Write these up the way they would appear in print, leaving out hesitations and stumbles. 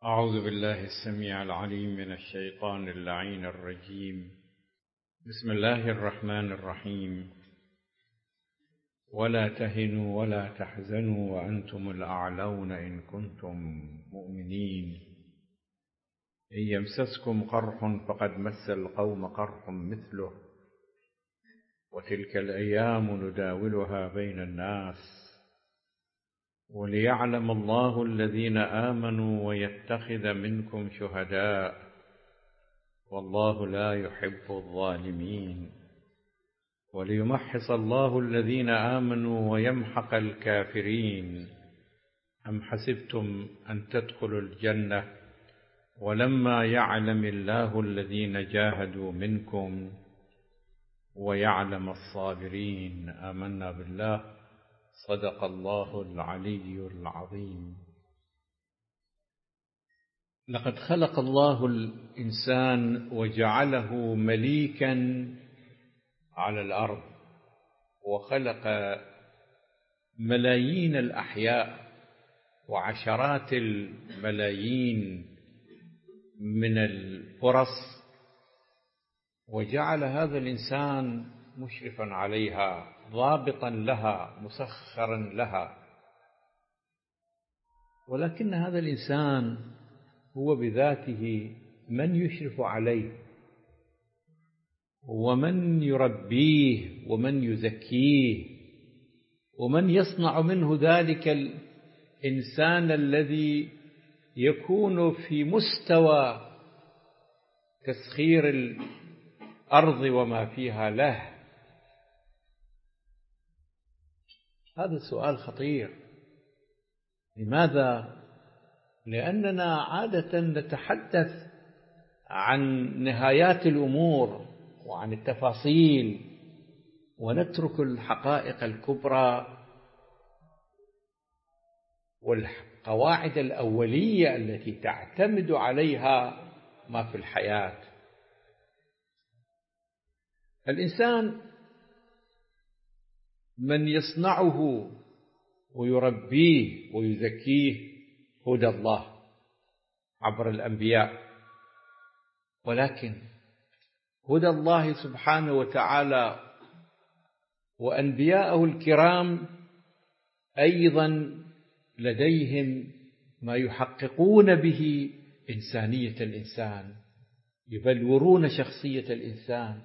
أعوذ بالله السميع العليم من الشيطان اللعين الرجيم. بسم الله الرحمن الرحيم. ولا تهنوا ولا تحزنوا وأنتم الأعلون إن كنتم مؤمنين. إن يمسسكم قرح فقد مس القوم قرح مثله وتلك الأيام نداولها بين الناس وليعلم الله الذين آمنوا ويتخذ منكم شهداء والله لا يحب الظالمين وليمحص الله الذين آمنوا ويمحق الكافرين. أم حسبتم أن تدخلوا الجنة ولما يعلم الله الذين جاهدوا منكم ويعلم الصابرين. آمنا بالله. صدق الله العلي العظيم. لقد خلق الله الإنسان وجعله مليكا على الأرض، وخلق ملايين الأحياء وعشرات الملايين من الفرص، وجعل هذا الإنسان مشرفا عليها، ضابطا لها، مسخرا لها. ولكن هذا الإنسان هو بذاته من يشرف عليه ومن يربيه ومن يزكيه ومن يصنع منه ذلك الإنسان الذي يكون في مستوى تسخير الأرض وما فيها له. هذا سؤال خطير. لماذا؟ لأننا عادة نتحدث عن نهايات الأمور وعن التفاصيل ونترك الحقائق الكبرى والقواعد الأولية التي تعتمد عليها ما في الحياة. الإنسان من يصنعه ويربيه ويزكيه هدى الله عبر الأنبياء، ولكن هدى الله سبحانه وتعالى وأنبياءه الكرام أيضا لديهم ما يحققون به إنسانية الإنسان، يبلورون شخصية الإنسان.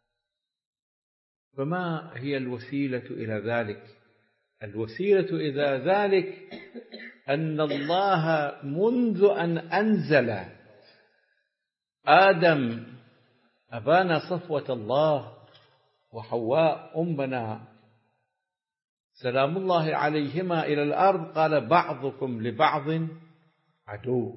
فما هي الوسيلة إلى ذلك؟ الوسيلة إلى ذلك أن الله منذ أن أنزل آدم أبانا صفوة الله وحواء أمنا سلام الله عليهما إلى الأرض قال بعضكم لبعض عدو،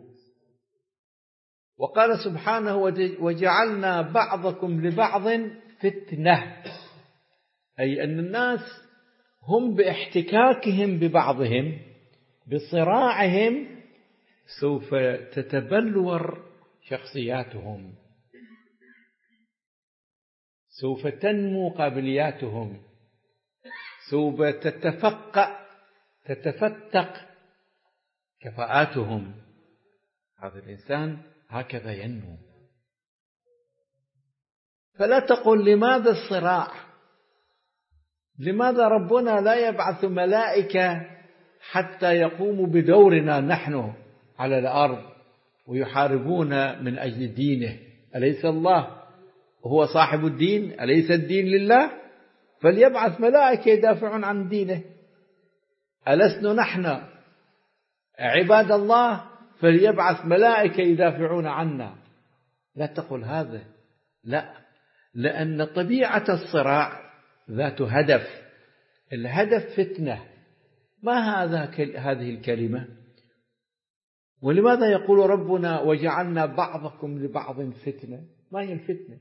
وقال سبحانه وجعلنا بعضكم لبعض فتنة، أي أن الناس هم باحتكاكهم ببعضهم بصراعهم سوف تتبلور شخصياتهم، سوف تنمو قابلياتهم، سوف تتفتق كفاءاتهم. هذا الإنسان هكذا ينمو. فلا تقل لماذا الصراع؟ لماذا ربنا لا يبعث ملائكة حتى يقوموا بدورنا نحن على الأرض ويحاربون من أجل دينه؟ أليس الله هو صاحب الدين؟ أليس الدين لله؟ فليبعث ملائكة يدافعون عن دينه. ألسنا نحن عباد الله؟ فليبعث ملائكة يدافعون عنا. لا تقل هذا، لا، لأن طبيعة الصراع ذات هدف. الهدف فتنة. ما هذه الكلمة؟ ولماذا يقول ربنا وجعلنا بعضكم لبعض فتنة؟ ما هي الفتنة؟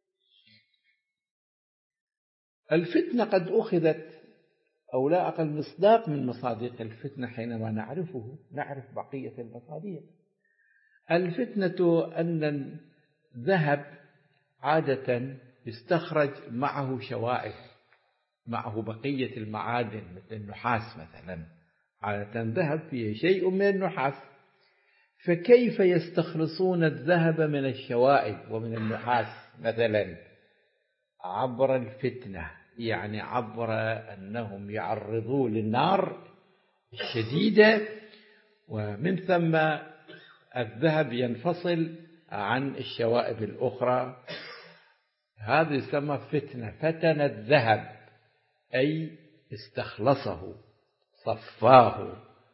الفتنة قد أخذت أو لا أقل مصداق من مصادق الفتنة حينما نعرف بقية المصادق. الفتنة أن الذهب عادة يستخرج معه شوائب، معه بقية المعادن مثل النحاس مثلا. عادة ذهب فيه شيء من النحاس، فكيف يستخلصون الذهب من الشوائب ومن النحاس مثلا؟ عبر الفتنة، يعني عبر أنهم يعرضوا للنار الشديدة، ومن ثم الذهب ينفصل عن الشوائب الأخرى. هذا يسمى فتنة، فتن الذهب، أي استخلصه، صفاه،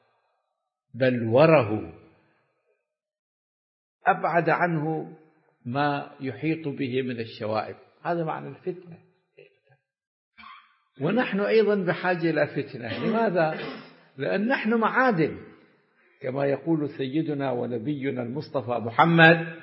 بلوره، أبعد عنه ما يحيط به من الشوائب. هذا معنى الفتنة. ونحن أيضا بحاجة إلى فتنة. لماذا؟ لأن نحن معادن، كما يقول سيدنا ونبينا المصطفى محمد: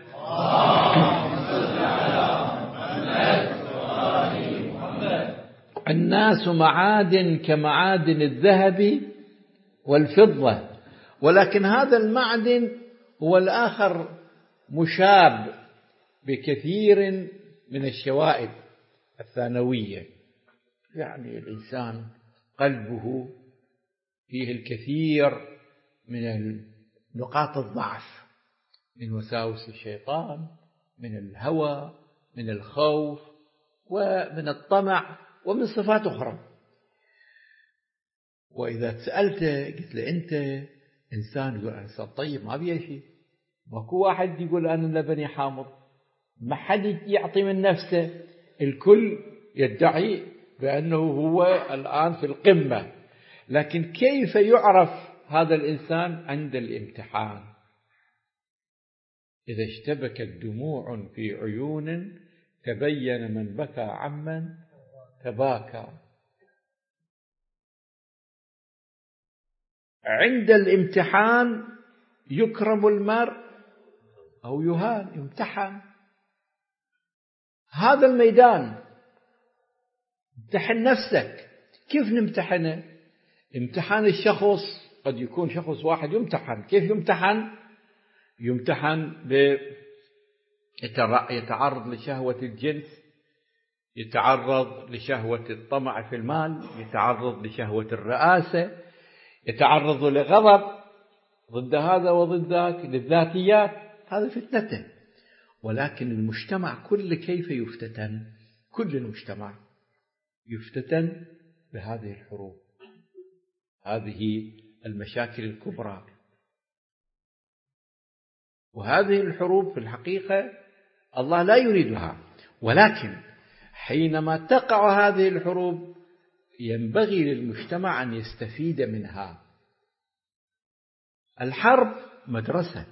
الناس معادن كمعادن الذهب والفضة، ولكن هذا المعدن هو الآخر مشاب بكثير من الشوائب الثانوية. يعني الإنسان قلبه فيه الكثير من نقاط الضعف، من وساوس الشيطان، من الهوى، من الخوف، ومن الطمع، ومن صفات أخرى. وإذا سألته قلت له أنت إنسان، يقول أنا إنسان طيب ما بيه شيء. ماكو واحد يقول أنا لبني حامض، ما حد يعطي من نفسه، الكل يدعي بأنه هو الآن في القمة. لكن كيف يعرف هذا الإنسان؟ عند الامتحان. إذا اشتبكت دموع في عيون تبين من بكى عمن تباكى. عند الامتحان يكرم المرء أو يهان، يمتحن. هذا الميدان، امتحن نفسك. كيف نمتحنه؟ امتحان الشخص قد يكون شخص واحد يمتحن. كيف يمتحن؟ يمتحن يتعرض لشهوة الجنس، يتعرض لشهوة الطمع في المال، يتعرض لشهوة الرئاسة، يتعرض لغضب ضد هذا وضد ذاك، للذاتيات. هذا فتنته. ولكن المجتمع كله كيف يفتتن؟ كل المجتمع يفتتن بهذه الحروب، هذه المشاكل الكبرى. وهذه الحروب في الحقيقة الله لا يريدها، ولكن حينما تقع هذه الحروب ينبغي للمجتمع أن يستفيد منها. الحرب مدرسة،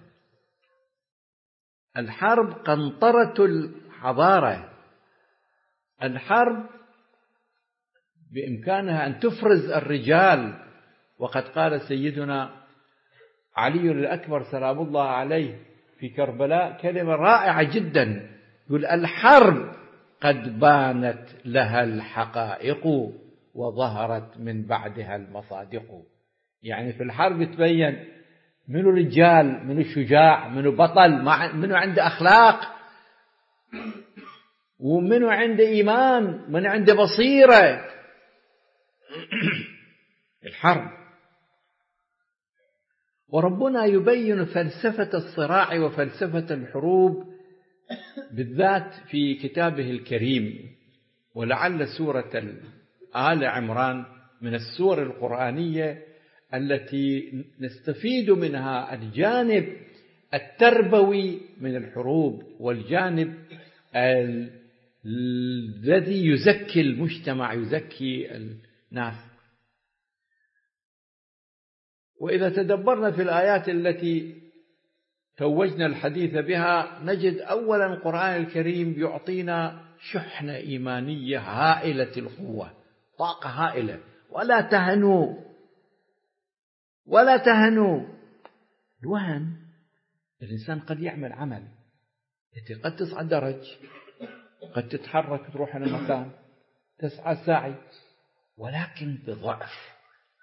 الحرب قنطرة الحضارة، الحرب بإمكانها أن تفرز الرجال. وقد قال سيدنا علي الأكبر سلام الله عليه في كربلاء كلمة رائعة جدا، يقول: الحرب قد بانت لها الحقائق وظهرت من بعدها المصادق. يعني في الحرب تبين منو رجال، منو شجاع، منو بطل، منو عنده أخلاق، ومنو عنده إيمان، منو عنده بصيرة. الحرب. وربنا يبين فلسفة الصراع وفلسفة الحروب بالذات في كتابه الكريم. ولعل سورة آل عمران من السور القرآنية التي نستفيد منها الجانب التربوي من الحروب، والجانب الذي يزكي المجتمع، يزكي الناس. وإذا تدبرنا في الآيات التي توجنا الحديث بها نجد أولا القرآن الكريم يعطينا شحنة إيمانية هائلة القوة، طاقة هائلة. ولا تهنوا، ولا تهنوا. الوهن، الإنسان قد يعمل عمل، قد تصعد درج، قد تتحرك تروح إلى مكان، تسعى سعي، ولكن بضعف.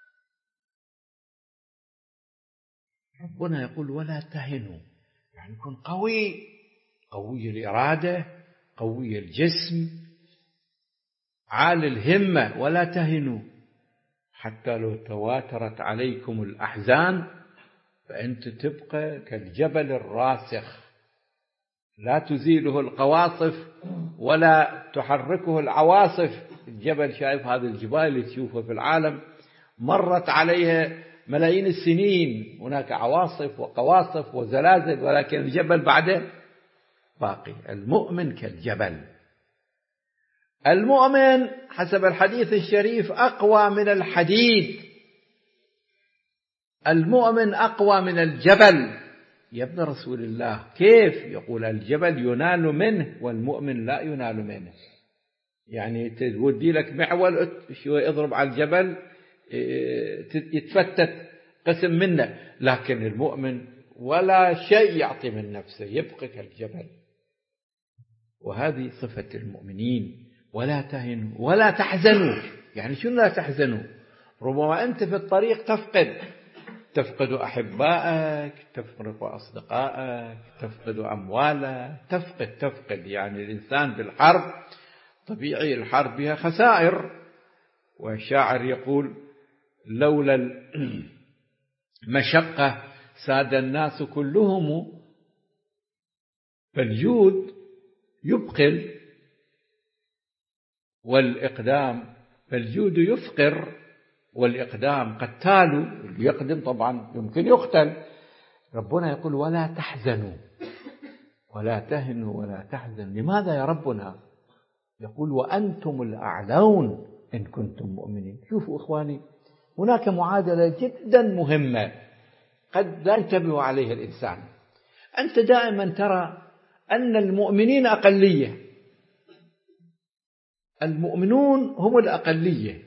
ربنا يقول: ولا تهنوا، يعني يكون قوي، قوي الإرادة، قوي الجسم، عالي الهمة. ولا تهنوا حتى لو تواترت عليكم الأحزان فأنت تبقى كالجبل الراسخ لا تزيله القواصف ولا تحركه العواصف. الجبل شايف هذه الجبال اللي تشوفها في العالم مرت عليها ملايين السنين، هناك عواصف وقواصف وزلازل، ولكن الجبل بعده باقي. المؤمن كالجبل. المؤمن حسب الحديث الشريف أقوى من الحديد. المؤمن أقوى من الجبل. يا ابن رسول الله كيف؟ يقول الجبل ينال منه والمؤمن لا ينال منه. يعني تودي لك معول شوي اضرب على الجبل يتفتت قسم منه، لكن المؤمن ولا شيء يعطي من نفسه، يبقى كالجبل. وهذه صفة المؤمنين. ولا تهنوا ولا تحزنوا. يعني شو لا تحزنوا؟ ربما أنت في الطريق تفقد أحبائك، تفقد أصدقائك، تفقد أموالك، تفقد. يعني الإنسان بالحرب طبيعي الحرب بها خسائر. والشاعر يقول لولا المشقة ساد الناس كلهم، فالجود يبقل والإقدام، فالجود يفقر والإقدام قتال. اللي يقدم طبعا يمكن يقتل. ربنا يقول ولا تحزنوا ولا تهنوا ولا تحزنوا. لماذا يا ربنا؟ يقول وأنتم الأعلون إن كنتم مؤمنين. شوفوا إخواني، هناك معادلة جدا مهمة قد لا ينتبه عليها الإنسان. أنت دائما ترى أن المؤمنين أقلية، المؤمنون هم الأقلية،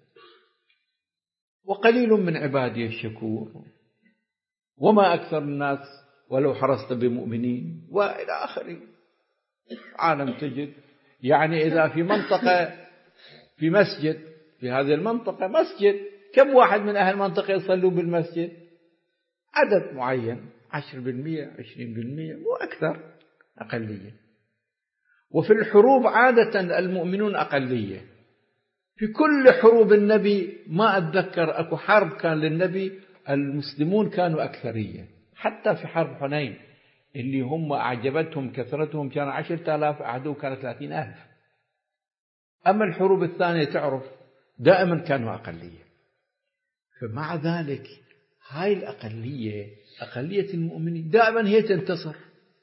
وقليل من عبادي الشكور، وما أكثر الناس ولو حرصت بمؤمنين، وإلى آخره. عالم تجد يعني إذا في منطقة في مسجد، في هذه المنطقة مسجد، كم واحد من أهل المنطقة يصلوا بالمسجد؟ عدد معين، 10%، 20%، مو أكثر، أقلية. وفي الحروب عادة المؤمنون أقلية. في كل حروب النبي ما أتذكر أكو حرب كان للنبي المسلمون كانوا أكثرية. حتى في حرب حنين اللي هم أعجبتهم كثرتهم كان 10,000، عدو كان 30,000. أما الحروب الثانية تعرف دائما كانوا أقلية. فمع ذلك هاي الأقلية، أقلية المؤمنين، دائما هي تنتصر.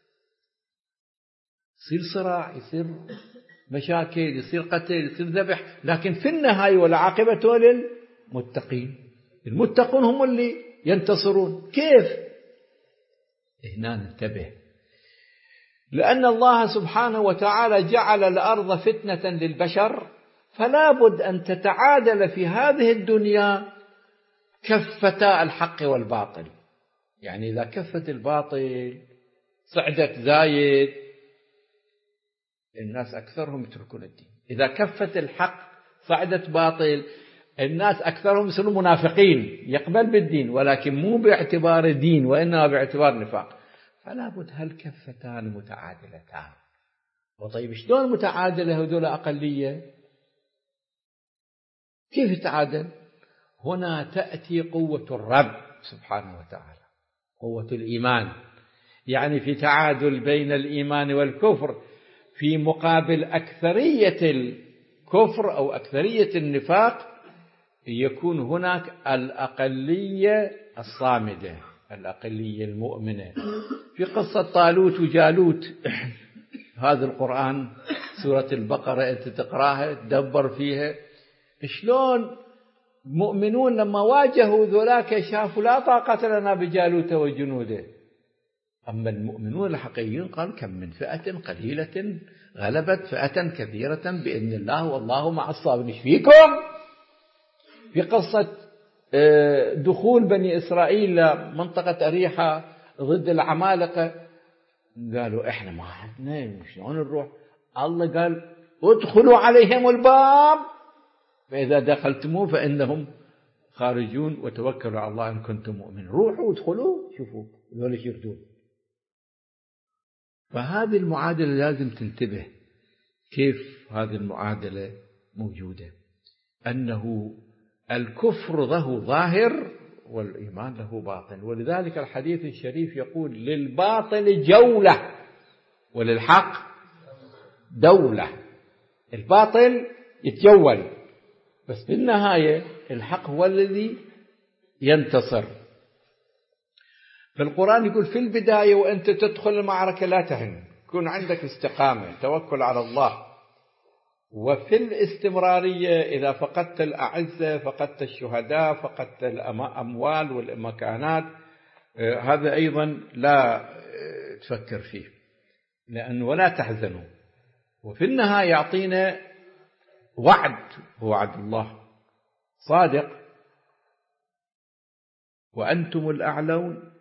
يصير صراع، يصير مشاكل، يصير قتل، يصير ذبح، لكن في النهاية والعاقبة للمتقين. المتقون هم اللي ينتصرون. كيف؟ هنا ننتبه، لأن الله سبحانه وتعالى جعل الأرض فتنة للبشر، فلا بد أن تتعادل في هذه الدنيا كفتا الحق والباطل. يعني إذا كفت الباطل صعدت زايد الناس أكثرهم يتركون الدين. إذا كفت الحق صعدت باطل الناس أكثرهم يصيرون منافقين، يقبل بالدين ولكن مو باعتبار دين وإنما باعتبار نفاق. فلا بد هالكفتان متعادلتان. وطيب شلون متعادلة هذول أقلية؟ كيف يتعادل؟ هنا تأتي قوة الرب سبحانه وتعالى، قوة الإيمان. يعني في تعادل بين الإيمان والكفر، في مقابل أكثرية الكفر أو أكثرية النفاق يكون هناك الأقلية الصامدة، الأقلية المؤمنة. في قصة طالوت وجالوت، هذا القرآن سورة البقرة أنت تقراها تدبر فيها شلون مؤمنون لما واجهوا ذولاك شافوا لا طاقة لنا بجالوت وجنوده. أما المؤمنون الحقيقيون قال كم من فئة قليلة غلبت فئة كثيرة بإذن الله والله مع الصابرين. إيش فيكم؟ في قصة دخول بني إسرائيل لمنطقة أريحة ضد العمالقة، قالوا إحنا ما عندنا شلون نروح؟ الله قال ادخلوا عليهم الباب فإذا دخلتموه فإنهم خارجون وتوكلوا على الله إن كنتم مؤمنين. روحوا وادخلوا شوفوا ذول يردون. فهذه المعادلة لازم تنتبه كيف هذه المعادلة موجودة، أنه الكفر له ظاهر والإيمان له باطن. ولذلك الحديث الشريف يقول للباطل جولة وللحق دولة. الباطل يتجول، بس في النهاية الحق هو الذي ينتصر. فالقرآن يقول في البداية وأنت تدخل المعركة لا تهن، يكون عندك استقامة، توكل على الله. وفي الاستمرارية إذا فقدت الأعزة، فقدت الشهداء، فقدت الأموال والمكانات، هذا أيضا لا تفكر فيه، لأنه ولا تحزنوا. وفي النهاية يعطينا وعد، هو وعد الله صادق، وأنتم الأعلون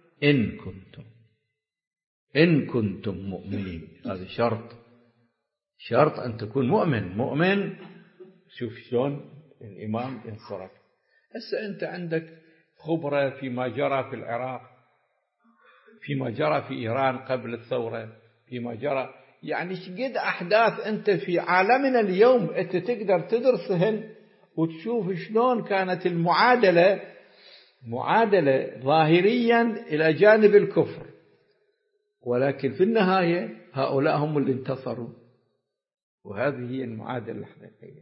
إن كنتم مؤمنين. هذا شرط أن تكون مؤمن. شوف شلون الإيمان ينصرك. هسه أنت عندك خبرة فيما جرى في العراق، فيما جرى في إيران قبل الثورة، فيما جرى يعني شقد أحداث أنت في عالمنا اليوم أنت تقدر تدرسهن وتشوف شلون كانت معادلة ظاهريا إلى جانب الكفر، ولكن في النهاية هؤلاء هم اللي انتصروا، وهذه هي المعادلة الحقيقية.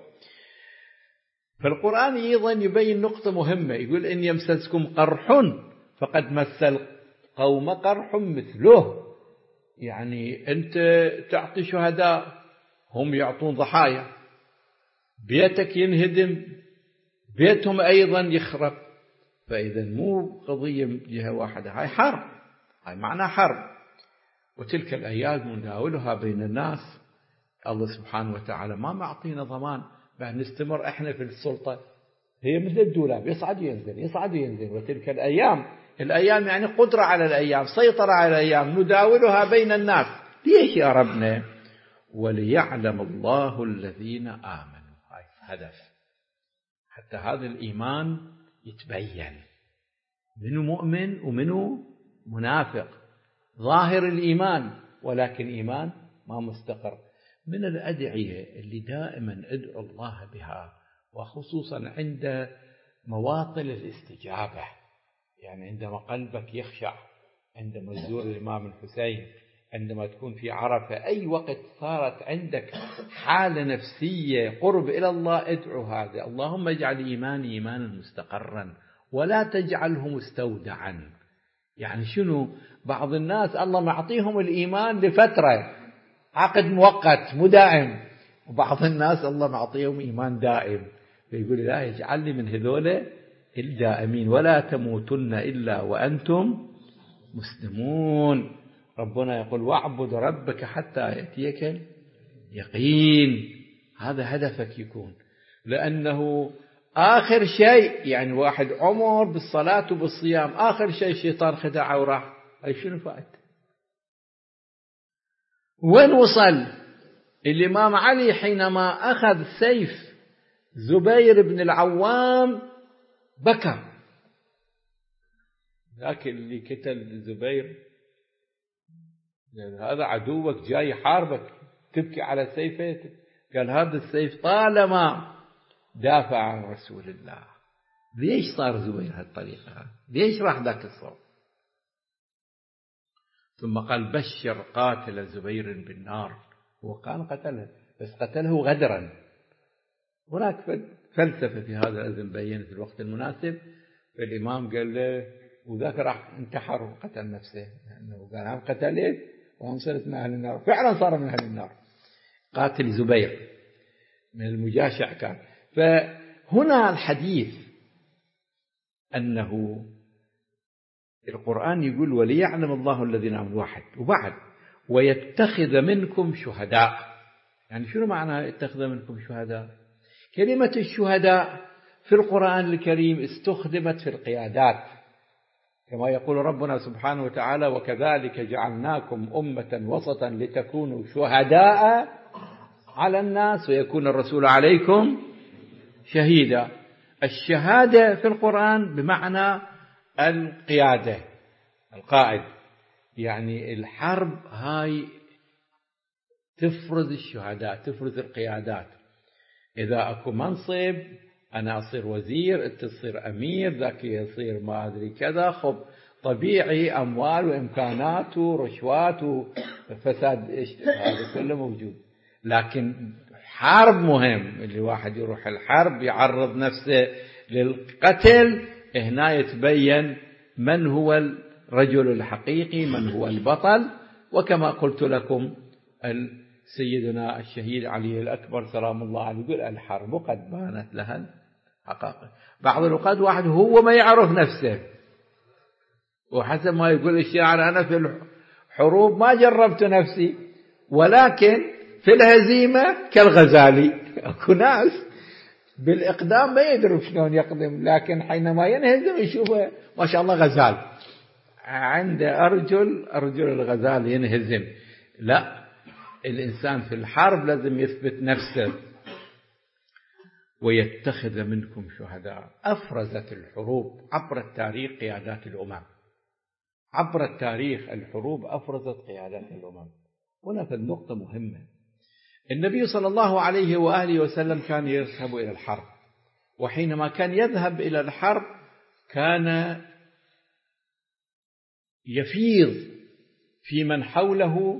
فالقرآن أيضا يبين نقطة مهمة، يقول إن يمسسكم قرح فقد مس القوم قرح مثله. يعني أنت تعطي شهداء، هم يعطون ضحايا، بيتك ينهدم، بيتهم أيضا يخرب. فإذا مو قضية من جهة واحدة، هاي حرب، هاي معنى حرب. وتلك الأيام نداولها بين الناس. الله سبحانه وتعالى ما معطينا ضمان بأن نستمر احنا في السلطة، هي مثل الدولاب يصعد ينزل. وتلك الأيام يعني قدرة على الأيام، سيطرة على الأيام، نداولها بين الناس. ليش يا ربنا؟ وليعلم الله الذين آمنوا. هاي هدف، حتى هذا الإيمان يتبين منه مؤمن ومنه منافق. ظاهر الإيمان ولكن إيمان ما مستقر. من الأدعية اللي دائما أدعو الله بها، وخصوصا عند مواطن الاستجابة، يعني عندما قلبك يخشع، عندما تزور الإمام الحسين، عندما تكون في عرفة، أي وقت صارت عندك حالة نفسية قرب إلى الله، ادعو هذا: اللهم اجعل إيماني إيمانا مستقرا ولا تجعله مستودعا. يعني شنو؟ بعض الناس الله معطيهم الإيمان لفترة، عقد مؤقت مو دائم، وبعض الناس الله معطيهم إيمان دائم، فيقول لا يجعلني من هذول الدائمين. ولا تموتن إلا وأنتم مسلمون. ربنا يقول واعبد ربك حتى يأتيك اليقين. هذا هدفك يكون، لأنه آخر شيء يعني واحد عمر بالصلاة وبالصيام، آخر شيء الشيطان خدعه وراح، أي شنو فائد؟ وين وصل الإمام علي حينما أخذ سيف زبير بن العوام؟ بكى. لكن اللي قتل زبير هذا عدوك جاي يحاربك، تبكي على سيفه؟ قال هذا السيف طالما دافع عن رسول الله. ليش صار زبير هالطريقة؟ ليش راح ذاك الصوت؟ ثم قال بشر قاتل زبير بالنار. هو كان قتله، بس قتله غدرا. هناك فلسفة في هذا الأذن بينت في الوقت المناسب. فالإمام قال له، وذاك راح انتحر وقتل نفسه، لأنه قال هم قتلت وهم صرت من أهل النار. فعلا صار من أهل النار، قاتل زبير من المجاشع كان. فهنا الحديث أنه القرآن يقول وليعلم الله الذين آمنوا، واحد، وبعد ويتخذ منكم شهداء. يعني شنو معنى يتخذ منكم شهداء؟ كلمة الشهداء في القرآن الكريم استخدمت في القيادات، كما يقول ربنا سبحانه وتعالى وكذلك جعلناكم أمة وسطا لتكونوا شهداء على الناس ويكون الرسول عليكم شهيدا. الشهادة في القرآن بمعنى القيادة، القائد. يعني الحرب هاي تفرز الشهداء، تفرز القيادات. إذا أكو منصب أنا أصير وزير، أنت تصير أمير، ذاك يصير ما أدري كذا. خب طبيعي أموال وإمكانات ورشوات وفساد هذا كله موجود. لكن حرب مهم، اللي واحد يروح الحرب يعرض نفسه للقتل، هنا يتبين من هو الرجل الحقيقي، من هو البطل. وكما قلت لكم سيدنا الشهيد علي الأكبر سلام الله عليه يقول الحرب قد بانت لها الحقائق. بعض الأوقات واحد هو ما يعرف نفسه، وحسب ما يقول الشاعر أنا في الحروب ما جربت نفسي، ولكن في الهزيمة كالغزالي. أكو ناس بالإقدام ما يدروا شلون يقدم، لكن حينما ينهزم يشوفه ما شاء الله غزال، عنده أرجل الغزال ينهزم. لا، الإنسان في الحرب لازم يثبت نفسه. ويتخذ منكم شهداء. أفرزت الحروب عبر التاريخ قيادات الأمم، عبر التاريخ الحروب أفرزت قيادات الأمم. هنا في النقطة مهمة. النبي صلى الله عليه وآله وسلم كان يذهب إلى الحرب، وحينما كان يذهب إلى الحرب كان يفيض في من حوله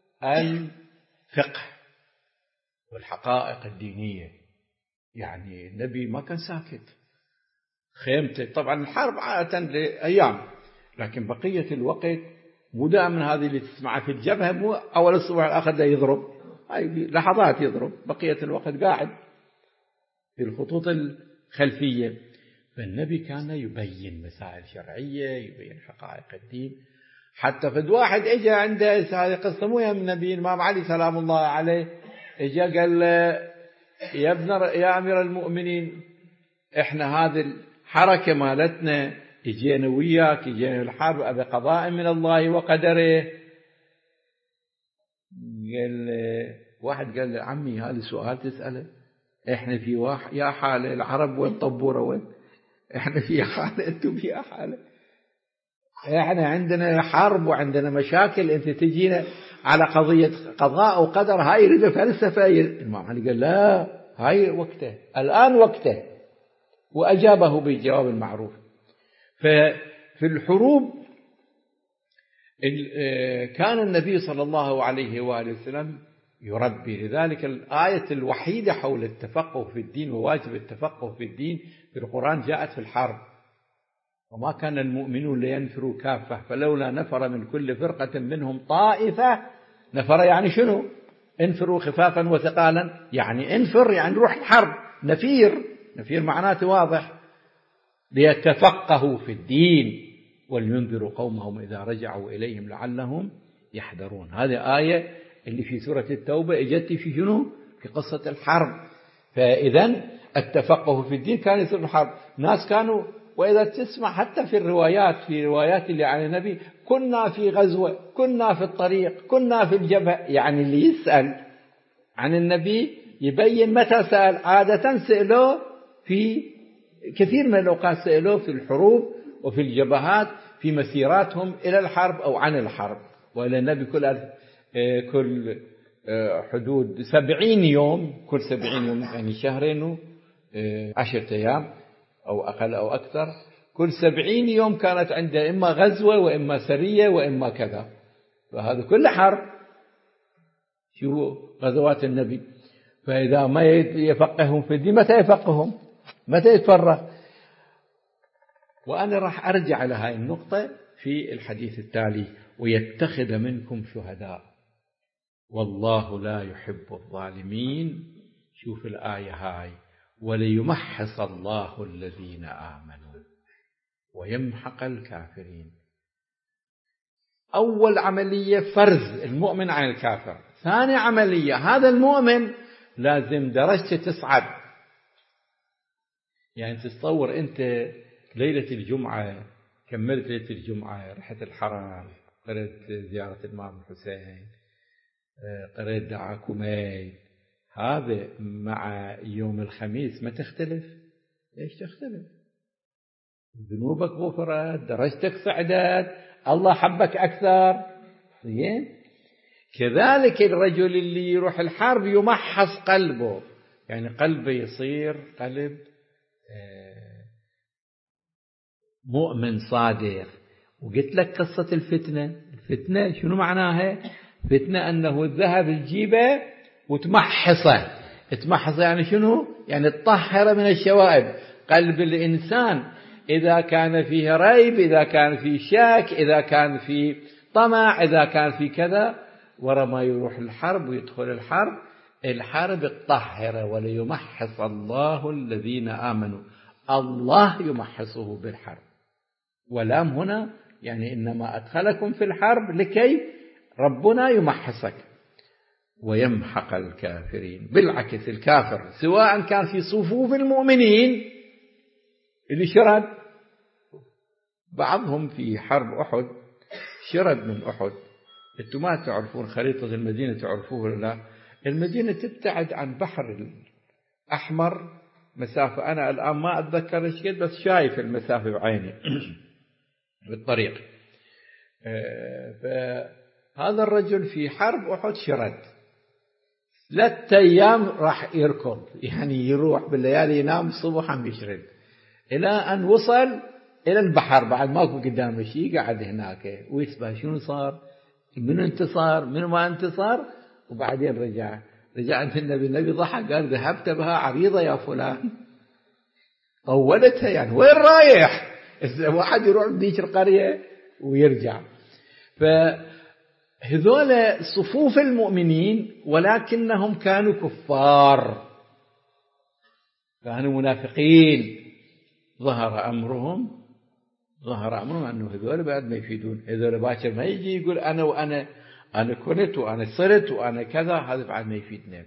الفقه والحقائق الدينية. يعني النبي ما كان ساكت، خيمته طبعا الحرب عادة لأيام، لكن بقية الوقت مو دائما هذه اللي تسمعها في الجبهة، مو أول الصبح الآخر ده يضرب، هاي لحظات يضرب، بقية الوقت قاعد في الخطوط الخلفية. فالنبي كان يبين مسائل شرعية، يبين حقائق الدين. حتى فد واحد اجى عنده هذه قصة مو من النبي، الإمام علي سلام الله عليه اجى قال يا أمير المؤمنين، احنا هذه الحركة مالتنا اجينا وياك، اجينا الحرب أبي قضاء من الله وقدره. قال واحد قال عمي هذا سؤال تسأله؟ احنا في واحد يا حالة العرب وين طبورة وين؟ احنا في حالة انتم في حالة، احنا عندنا حرب وعندنا مشاكل، انت تجينا على قضية قضاء وقدر، هاي يريد فلسفة. الإمام علي قال لا، هاي وقته، الآن وقته، وأجابه بالجواب المعروف. ففي الحروب كان النبي صلى الله عليه وآله وسلم يربي. لذلك الآية الوحيدة حول التفقه في الدين وواجب التفقه في الدين في القرآن جاءت في الحرب. وما كان المؤمنون لينفروا كافة فلولا نفر من كل فرقة منهم طائفة. نفر يعني شنو؟ انفروا خفافا وثقالا، يعني انفر يعني روح الحرب. نفير معناته واضح. ليتفقهوا في الدين ولينذروا قومهم إذا رجعوا إليهم لعلهم يحذرون. هذه آية اللي في سورة التوبة اجت في شنو؟ في قصة الحرب. فإذا التفقه في الدين كان يصير الحرب. ناس كانوا، وإذا تسمع حتى في الروايات، في روايات اللي عن النبي، كنا في غزوة، كنا في الطريق، كنا في الجبهة. يعني اللي يسأل عن النبي يبين متى سأل. عادة سألوه في كثير من الأوقات، سألوه في الحروب وفي الجبهات في مسيراتهم إلى الحرب أو عن الحرب. وإلى النبي كل حدود 70 يوم، كل 70 يوم يعني شهرين 10 أيام أو أقل أو أكثر، كل 70 يوم كانت عنده إما غزوة وإما سرية وإما كذا. فهذا كل حرب. شو غزوات النبي. فإذا ما يفقههم في الدين متى يفقههم؟ متى يتفرغ؟ وأنا راح أرجع إلى هاي النقطة في الحديث التالي. ويتخذ منكم شهداء والله لا يحب الظالمين. شوف الآية هاي، وليمحص الله الذين آمنوا ويمحق الكافرين. أول عملية فرز المؤمن عن الكافر. ثاني عملية هذا المؤمن لازم درجته تصعد. يعني تتصور أنت ليلة الجمعة، كملت ليلة الجمعة، رحت الحرم، قرأت زيارة الإمام الحسين، قرأت دعاء كميل، هذا مع يوم الخميس ما تختلف. ليش تختلف؟ ذنوبك غفرت، درجتك صعدت، الله حبك أكثر. زين. كذلك الرجل اللي يروح الحرب يمحص قلبه، يعني قلبه يصير قلب مؤمن صادق. وقلت لك قصة الفتنة شنو معناها؟ فتنة أنه الذهب الجيبة وتمحصه. يعني شنو؟ يعني تطهر من الشوائب. قلب الإنسان إذا كان فيه ريب، إذا كان فيه شك، إذا كان فيه طمع، إذا كان فيه كذا، ورا ما يروح الحرب ويدخل الحرب تطهر. وليمحص الله الذين آمنوا. الله يمحصه بالحرب. ولام هنا يعني إنما أدخلكم في الحرب لكي ربنا يمحصك ويمحق الكافرين. بالعكس الكافر سواء كان في صفوف المؤمنين اللي شرد، بعضهم في حرب أحد شرد من أحد. انتم ما تعرفون خريطة المدينة، تعرفوه ولا لا؟ المدينة تبتعد عن بحر الأحمر مسافة، أنا الآن ما أتذكر إيش قد، بس شايف المسافة بعيني بالطريق. فهذا الرجل في حرب أحد شرد 3 أيام راح يركض، يعني يروح بالليالي ينام، الصبح عم يشرد، إلى أن وصل إلى البحر. بعد ماكو قدامه شيء، قاعد هناك ويسبح شنو صار، من انتصار من ما انتصار. وبعدين رجع عند النبي ضحك قال ذهبت بها عريضة يا فلان، طولتها يعني وين رايح؟ واحد يروح بديك القرية ويرجع. فهذول صفوف المؤمنين، ولكنهم كانوا كفار، كانوا منافقين. ظهر أمرهم أنه هذول بعد ما يفيدون. هذول باكر ما يجي يقول أنا كنت وأنا صرت وأنا كذا، هذا بعد ما يفيدنا.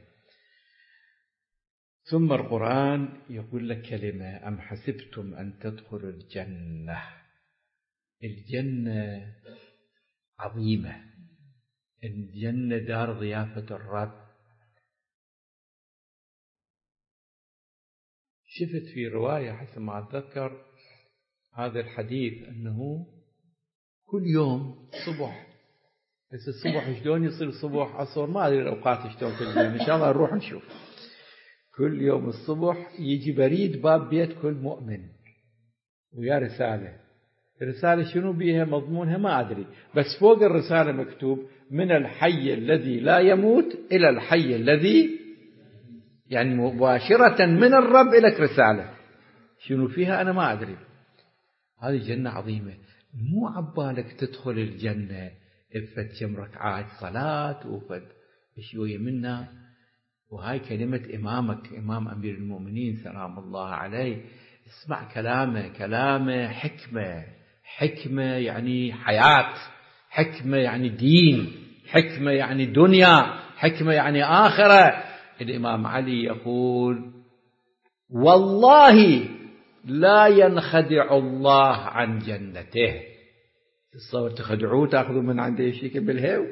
ثم القرآن يقول لك كلمة: أم حسبتم أن تدخلوا الجنة. الجنة عظيمة، الجنة دار ضيافة الرب. شفت في رواية حسب ما أتذكر هذا الحديث أنه كل يوم صبح، بس الصبح شلون يصير صبح عصر ما أدري الأوقات شلون في الجنة، إن شاء الله نروح نشوف. كل يوم الصبح يجي بريد باب بيت كل مؤمن ويا رسالة شنو بيها مضمونها ما أدري، بس فوق الرسالة مكتوب: من الحي الذي لا يموت إلى الحي الذي، يعني مباشرة من الرب إليك رسالة. شنو فيها أنا ما أدري. هذه جنة عظيمة. مو عبالك تدخل الجنة افت كم ركعات صلاة وفد شوية منها. وهاي كلمة إمامك، إمام أمير المؤمنين سلام الله عليه، اسمع كلامه حكمة يعني حياة، حكمة يعني دين، حكمة يعني دنيا، حكمة يعني آخرة. الإمام علي يقول: والله لا ينخدع الله عن جنته. تصور تخدعوه تأخذوا من عنده شيء بالهيو،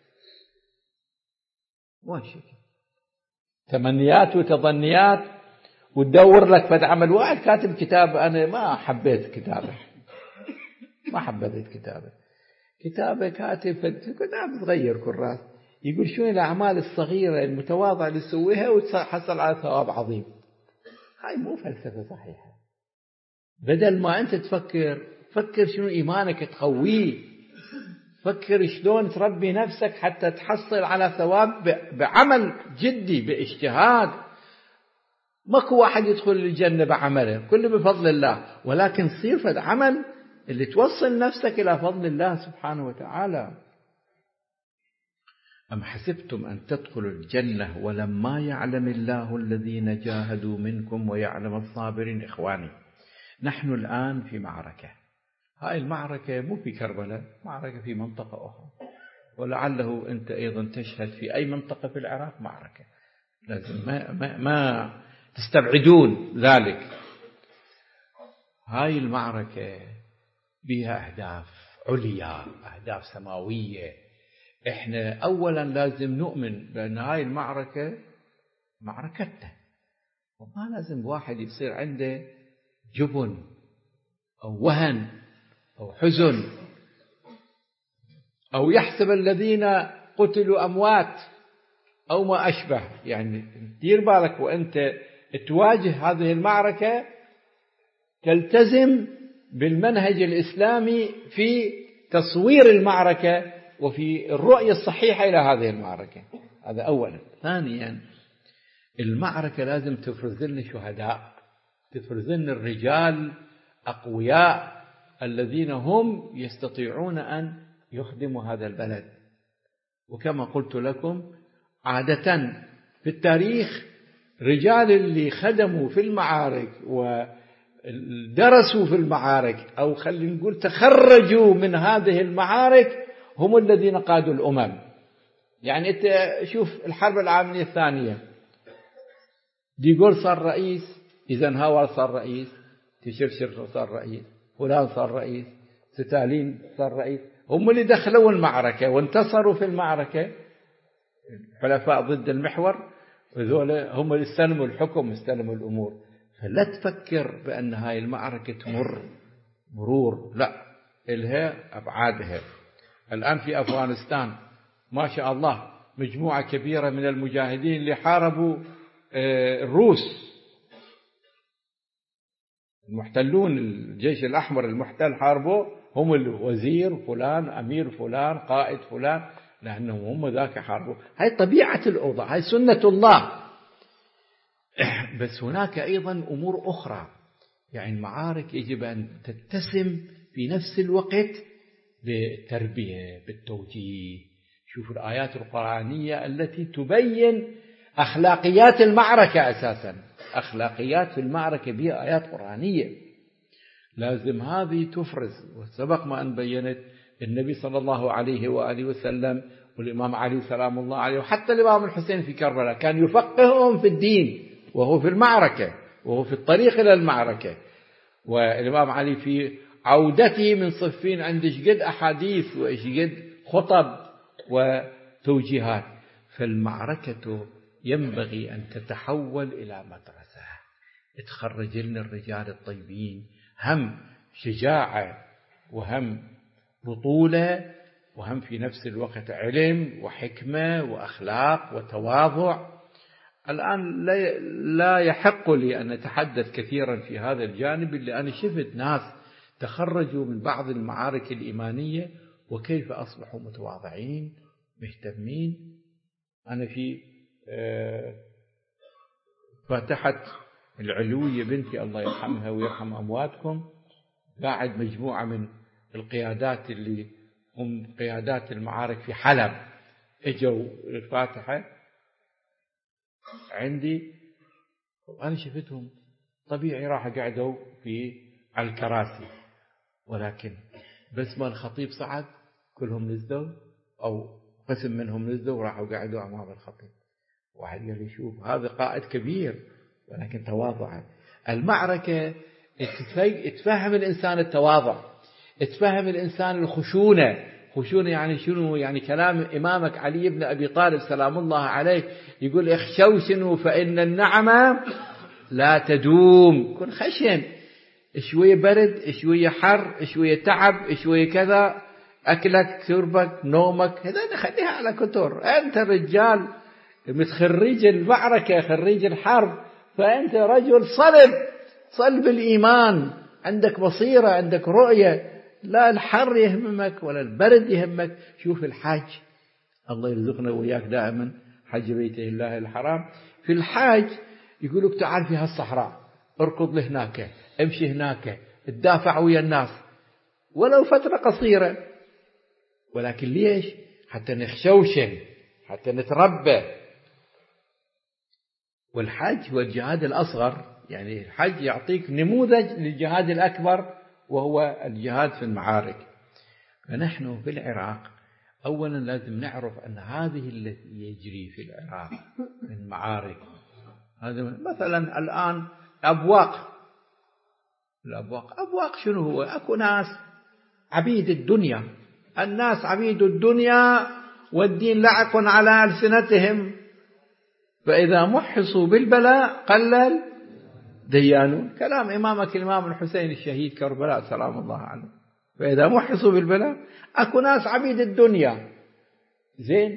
واشيك تمنيات وتظنيات، وتدور لك فد عمل. واحد كاتب كتاب، أنا ما حبيت كتابه، كتابه كاتب كتاب صغير كراس، يقول شنو الأعمال الصغيرة المتواضعة اللي تسويها وتحصل على ثواب عظيم. هاي مو فلسفة صحيحة. بدل ما أنت فكر شنو إيمانك تقويه، فكر شلون تربي نفسك حتى تحصل على ثواب بعمل جدي باجتهاد. ماكو واحد يدخل الجنة بعمله، كله بفضل الله، ولكن صير فد عمل اللي توصل نفسك إلى فضل الله سبحانه وتعالى. أم حسبتم أن تدخلوا الجنة ولما يعلم الله الذين جاهدوا منكم ويعلم الصابرين. إخواني، نحن الآن في معركة. هاي المعركة مو في كربلاء، معركة في منطقة أخرى، ولعله أنت أيضا تشهد في أي منطقة في العراق معركة. لازم ما تستبعدون ذلك. هاي المعركة بها أهداف عليا، أهداف سماوية. إحنا أولا لازم نؤمن بأن هاي المعركة معركتنا، وما لازم واحد يصير عنده جبن أو وهن أو حزن أو يحسب الذين قتلوا أموات أو ما أشبه. يعني دير بالك وأنت تواجه هذه المعركة، تلتزم بالمنهج الإسلامي في تصوير المعركة وفي الرؤية الصحيحة إلى هذه المعركة. هذا أولا. ثانيا المعركة لازم تفرز لنا شهداء، تفرز لنا الرجال أقوياء الذين هم يستطيعون أن يخدموا هذا البلد. وكما قلت لكم عادة في التاريخ رجال اللي خدموا في المعارك ودرسوا في المعارك أو خلينا نقول تخرجوا من هذه المعارك هم الذين قادوا الأمم. يعني أنت شوف الحرب العالمية الثانية، ديغول صار رئيس، ايزنهاور صار رئيس، تشرشر صار رئيس، فلان صار رئيس، ستالين صار رئيس. هم اللي دخلوا المعركة وانتصروا في المعركة، الحلفاء ضد المحور، وذولا هم اللي استلموا الحكم واستلموا الأمور. فلا تفكر بأن هاي المعركة تمر مرور، لا، إلها أبعادها. الآن في أفغانستان ما شاء الله مجموعة كبيرة من المجاهدين اللي حاربوا الروس المحتلون، الجيش الأحمر المحتل حاربوا، هم الوزير فلان، أمير فلان، قائد فلان، لأنهم هم ذاك حاربوا. هاي طبيعة الأوضاع، هاي سنة الله. بس هناك أيضا أمور أخرى، يعني المعارك يجب أن تتسم في نفس الوقت بالتربية، بالتوجيه. شوف الآيات القرآنية التي تبين أخلاقيات المعركة أساسا، أخلاقيات في المعركة بها آيات قرآنية، لازم هذه تفرز. وسبق ما أن بينت النبي صلى الله عليه وآله وسلم والإمام علي سلام الله عليه وحتى الإمام الحسين في كربلاء كان يفقههم في الدين وهو في المعركة، وهو في الطريق إلى المعركة. والإمام علي في عودته من صفين عنده شقد أحاديث وشقد خطب وتوجيهات. فالمعركة ينبغي أن تتحول إلى مدرسة تخرج لنا الرجال الطيبين، هم شجاعة وهم بطولة وهم في نفس الوقت علم وحكمة وأخلاق وتواضع. الآن لا يحق لي أن أتحدث كثيرا في هذا الجانب، اللي أنا شفت ناس تخرجوا من بعض المعارك الإيمانية وكيف أصبحوا متواضعين مهتمين. أنا في فاتحة العلوية بنتي الله يرحمها ويرحم أمواتكم، قاعد مجموعة من القيادات اللي هم قيادات المعارك في حلب اجوا الفاتحة عندي، وأنا شفتهم طبيعي راح قعدوا على الكراسي، ولكن بس ما الخطيب صعد كلهم نزلوا أو قسم منهم نزلوا وراحوا قعدوا أمام الخطيب. واحد قال لي شوف هذا قائد كبير ولكن تواضع. المعركة تفهم الإنسان التواضع، تفهم الإنسان الخشونة. خشونة يعني شنو؟ يعني كلام إمامك علي بن أبي طالب سلام الله عليه يقول اخشوشنوا فإن النعمة لا تدوم. كن خشن، شوية برد، شوية حر، شوية تعب، شوية كذا، أكلك شربك نومك هذا خليها على كتر. أنت رجال متخرج المعركة، خريج الحرب، فأنت رجل صلب الإيمان، عندك بصيرة، عندك رؤية، لا الحر يهمك ولا البرد يهمك. شوف الحاج، الله يرزقنا وياك دائما حج بيته الله الحرام. في الحاج يقولك تعال في هالصحراء، اركض لهناك، امشي هناك، تدافع ويا الناس ولو فترة قصيرة، ولكن ليش؟ حتى نخشوشن، حتى نتربى. والحج هو الجهاد الأصغر، يعني الحج يعطيك نموذج للجهاد الأكبر وهو الجهاد في المعارك. فنحن في العراق أولا لازم نعرف أن هذه التي يجري في العراق من معارك، هذا مثلا الآن الأبواق شنو هو؟ أكو ناس عبيد الدنيا، الناس عبيد الدنيا والدين لعق على ألسنتهم، فإذا محصوا بالبلاء قلل ديانون. كلام إمامك الإمام الحسين الشهيد كربلاء سلام الله عليه. فإذا محصوا بالبلاء، أكو ناس عبيد الدنيا زين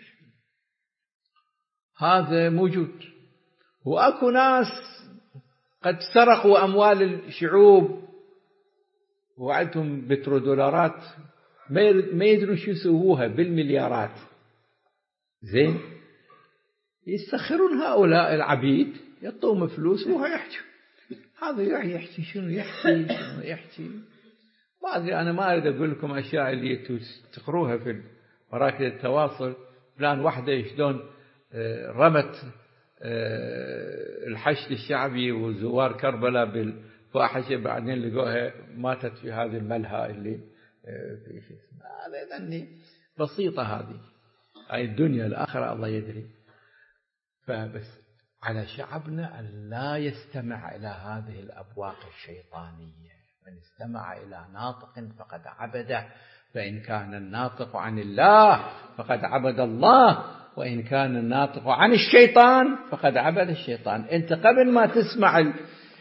هذا موجود، وأكو ناس قد سرقوا أموال الشعوب وعندهم بترودولارات ما يدرون شو يسووها بالمليارات. زين، يستخرون هؤلاء العبيد يعطوهم فلوس وهو يحكي. هذا يحكي شنو يحكي ما أدري. أنا ما أريد أقول لكم أشياء اللي تقروها في مراكز التواصل. فلان وحدة شلون رمت الحشد الشعبي وزوار كربلاء بالفاحشة، بعدين لقوها ماتت في هذه الملهى اللي في شيء. هذا ذني بسيطة هذه. هاي الدنيا الآخرة الله يدري. فبس على شعبنا أن لا يستمع إلى هذه الأبواق الشيطانية. من استمع إلى ناطق فقد عبده، فإن كان الناطق عن الله فقد عبد الله، وإن كان الناطق عن الشيطان فقد عبد الشيطان. أنت قبل ما تسمع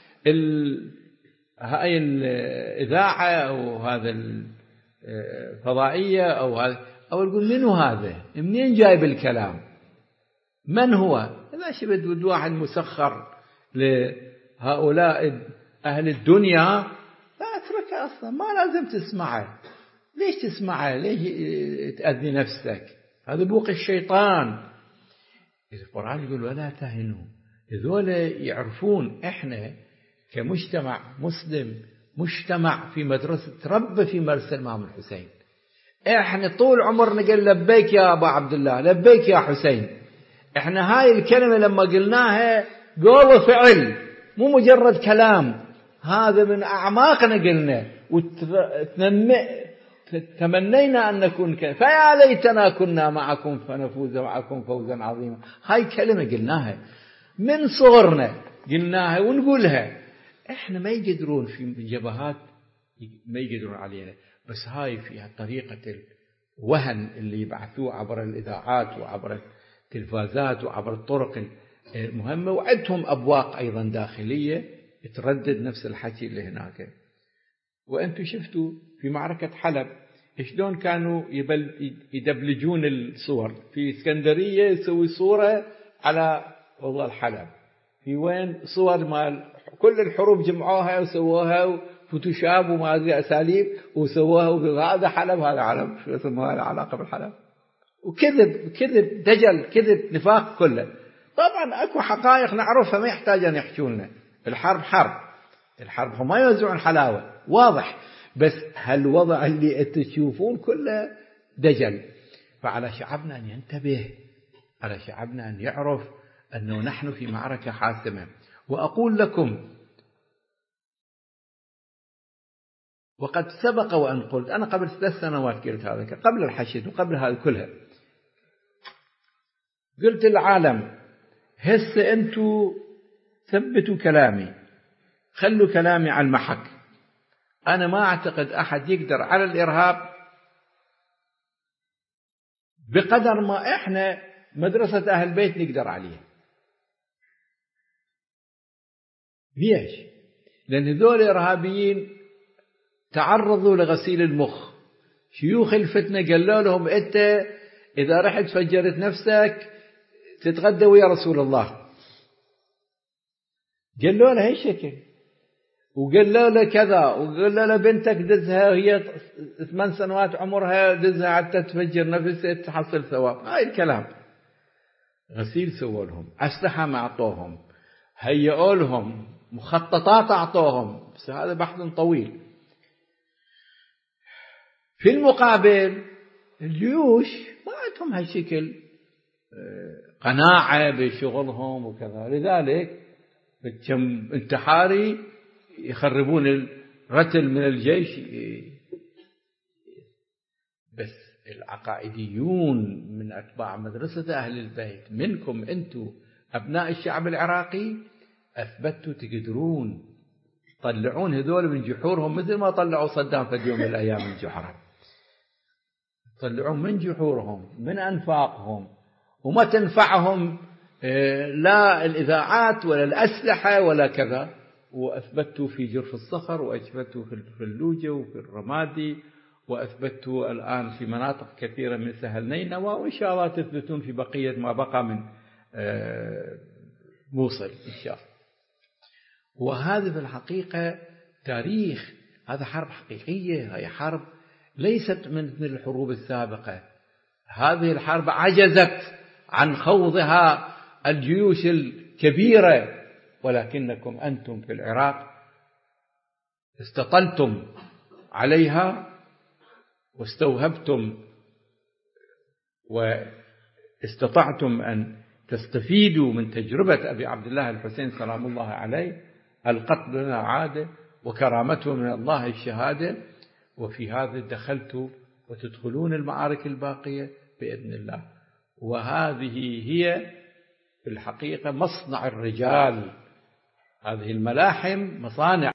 هاي الإذاعة أو هذا الفضائية أو تقول منو هذا؟ منين جايب الكلام؟ من هو؟ إذا شبت واحد مسخر لهؤلاء أهل الدنيا لا اتركه أصلا، ما لازم تسمعه. ليش تسمعه؟ ليش تأذي نفسك؟ هذا بوق الشيطان. القرآن يقول ولا تهنوا. هذول يعرفون إحنا كمجتمع مسلم، مجتمع في مدرسة ربى في مرسى الإمام الحسين. إحنا طول عمرنا قال لبيك يا أبا عبد الله، لبيك يا حسين. إحنا هاي الكلمة لما قلناها قول وفعل، مو مجرد كلام. هذا من أعماقنا قلنا، تمنينا أن نكون فيا ليتنا كنا معكم فنفوز معكم فوزا عظيما. هاي كلمة قلناها من صغرنا، قلناها ونقولها. إحنا ما يقدرون في الجبهات، ما يقدرون علينا. بس هاي فيها طريقة الوهن اللي يبعثوه عبر الإذاعات وعبر التلفازات وعبر الطرق المهمة. وعندهم أبواق أيضا داخلية تردد نفس الحكي اللي هناك. وأنتم شفتوا في معركة حلب شلون كانوا يدبلجون الصور. في اسكندرية يسوي صورة على والله الحلب، في وين صور مال كل الحروب جمعوها وسووها فوتوشوب وما أدري أساليب وسووها. هذا حلب، هذا حلب، شو اسمه هذا علاقة بالحلب؟ وكذب كذب دجل كذب نفاق كله. طبعا أكو حقائق نعرفها ما يحتاج أن يحكوا لنا. الحرب حرب، الحرب هم ما يوزعون حلاوة واضح. بس هالوضع اللي تشوفون كله دجل. فعلى شعبنا أن ينتبه، على شعبنا أن يعرف أنه نحن في معركة حاسمة. وأقول لكم وقد سبق وأن قلت، أنا قبل 3 سنوات قلت هذا، قبل الحشد وقبل هذا كلها، قلت العالم هسه أنتوا ثبتوا كلامي، خلوا كلامي على المحك. أنا ما أعتقد أحد يقدر على الإرهاب بقدر ما إحنا مدرسة أهل البيت نقدر عليه. ليش؟ لأن هذول الإرهابيين تعرضوا لغسيل المخ. شيوخ الفتنة قالوا لهم أنت إذا رحت فجرت نفسك تتغدى ويا رسول الله. قالوا له هالشكل، وقالوا له كذا، وقالوا له بنتك دزها هي 8 سنوات عمرها، دزها حتى تفجر نفسها تحصل ثواب. هاي الكلام. غسيل سووا لهم، أسلحة ما أعطوهم، هيئوا لهم مخططات أعطوهم. بس هذا بحث طويل. في المقابل الجيوش ما عندهم هالشكل قناعة بشغلهم وكذا، لذلك كم انتحاري يخربون الرتل من الجيش. بس العقائديون من أتباع مدرسة أهل البيت منكم أنتم أبناء الشعب العراقي أثبتوا تقدرون طلعون هذول من جحورهم، مثل ما طلعوا صدام في يوم من الأيام من جحره. طلعون من جحورهم من أنفاقهم، وما تنفعهم لا الإذاعات ولا الأسلحة ولا كذا. وأثبتوا في جرف الصخر، وأثبتوا في الفلوجة وفي الرمادي، وأثبتوا الآن في مناطق كثيرة من سهل نينوى، وإن شاء الله تثبتون في بقية ما بقى من موصل إن شاء الله. وهذا في الحقيقة تاريخ، هذا حرب حقيقية، هي حرب ليست من الحروب السابقة. هذه الحرب عجزت عن خوضها الجيوش الكبيرة، ولكنكم أنتم في العراق استطلتم عليها واستوهبتم واستطعتم أن تستفيدوا من تجربة أبي عبد الله الحسين سلام الله عليه. القتل لنا عادة وكرامته من الله الشهادة، وفي هذا دخلتوا وتدخلون المعارك الباقية بإذن الله. وهذه هي في الحقيقة مصنع الرجال، هذه الملاحم مصانع